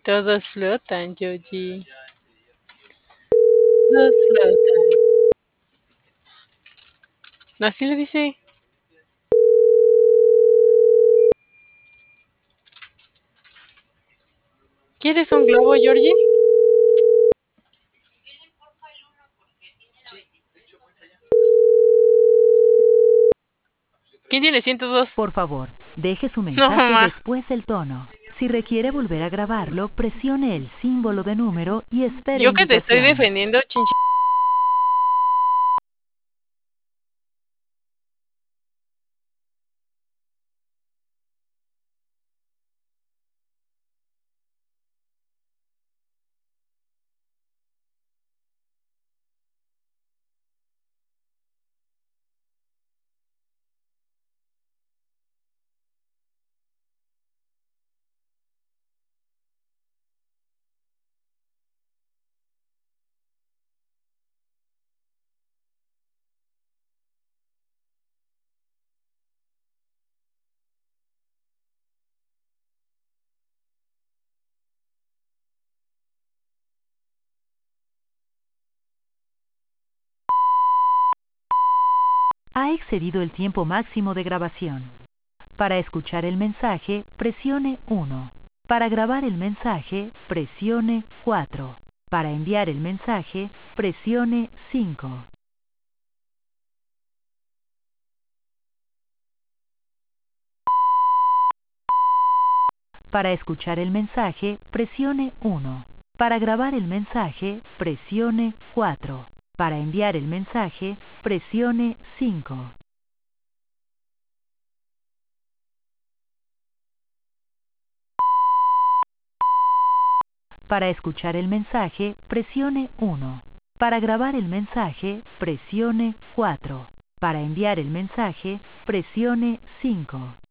Todos flotan, Yoji. Todos flotan. Así le dice. ¿Quieres un globo, Georgie? ¿Quién tiene 102? Por favor, deje su No, mensaje mamá. después del tono. Si requiere volver a grabarlo, presione el símbolo de número y espere Yo que te estoy indicaciones. defendiendo, chinche. Ha excedido el tiempo máximo de grabación. Para escuchar el mensaje, presione 1. Para grabar el mensaje, presione 4. Para enviar el mensaje, presione 5. Para escuchar el mensaje, presione 1. Para grabar el mensaje, presione 4. Para enviar el mensaje, presione 5. Para escuchar el mensaje, presione 1. Para grabar el mensaje, presione 4. Para enviar el mensaje, presione 5.